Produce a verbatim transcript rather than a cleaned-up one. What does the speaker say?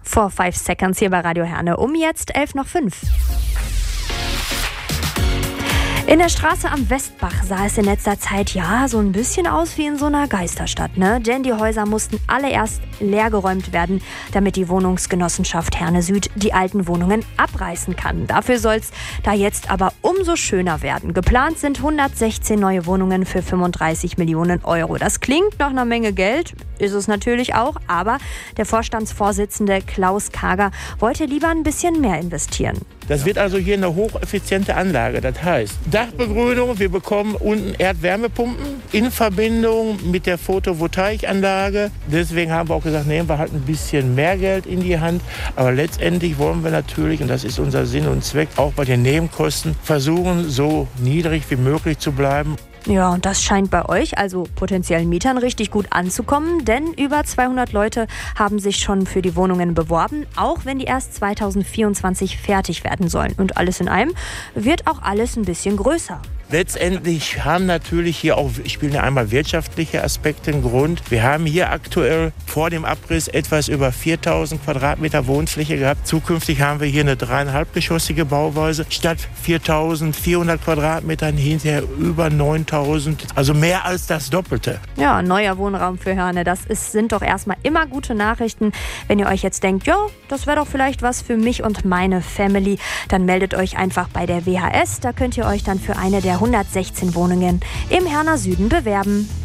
For Five Seconds hier bei Radio Herne um jetzt elf nach fünf. In der Straße am Westbach sah es in letzter Zeit ja so ein bisschen aus wie in so einer Geisterstadt, ne? Denn die Häuser mussten alle erst leergeräumt werden, damit die Wohnungsgenossenschaft Herne Süd die alten Wohnungen abreißen kann. Dafür soll es da jetzt aber umso schöner werden. Geplant sind hundertsechzehn neue Wohnungen für fünfunddreißig Millionen Euro. Das klingt nach einer Menge Geld, ist es natürlich auch, aber der Vorstandsvorsitzende Klaus Kager wollte lieber ein bisschen mehr investieren. Das wird also hier eine hocheffiziente Anlage. Das heißt, Dachbegrünung, wir bekommen unten Erdwärmepumpen in Verbindung mit der Photovoltaikanlage. Deswegen haben wir auch gesagt, nehmen wir halt ein bisschen mehr Geld in die Hand. Aber letztendlich wollen wir natürlich, und das ist unser Sinn und Zweck, auch bei den Nebenkosten versuchen, so niedrig wie möglich zu bleiben. Ja, und das scheint bei euch, also potenziellen Mietern, richtig gut anzukommen, denn über zweihundert Leute haben sich schon für die Wohnungen beworben, auch wenn die erst zweitausendvierundzwanzig fertig werden sollen. Und alles in allem wird auch alles ein bisschen größer. Letztendlich haben natürlich hier auch, spielen ja einmal wirtschaftliche Aspekte einen Grund. Wir haben hier aktuell vor dem Abriss etwas über viertausend Quadratmeter Wohnfläche gehabt. Zukünftig haben wir hier eine dreieinhalbgeschossige Bauweise. Statt viertausendvierhundert Quadratmetern hinterher über neuntausend, also mehr als das Doppelte. Ja, neuer Wohnraum für Herne, das ist, sind doch erstmal immer gute Nachrichten. Wenn ihr euch jetzt denkt, ja, das wäre doch vielleicht was für mich und meine Family, dann meldet euch einfach bei der W H S. Da könnt ihr euch dann für eine der hundertsechzehn Wohnungen im Herner Süden bewerben.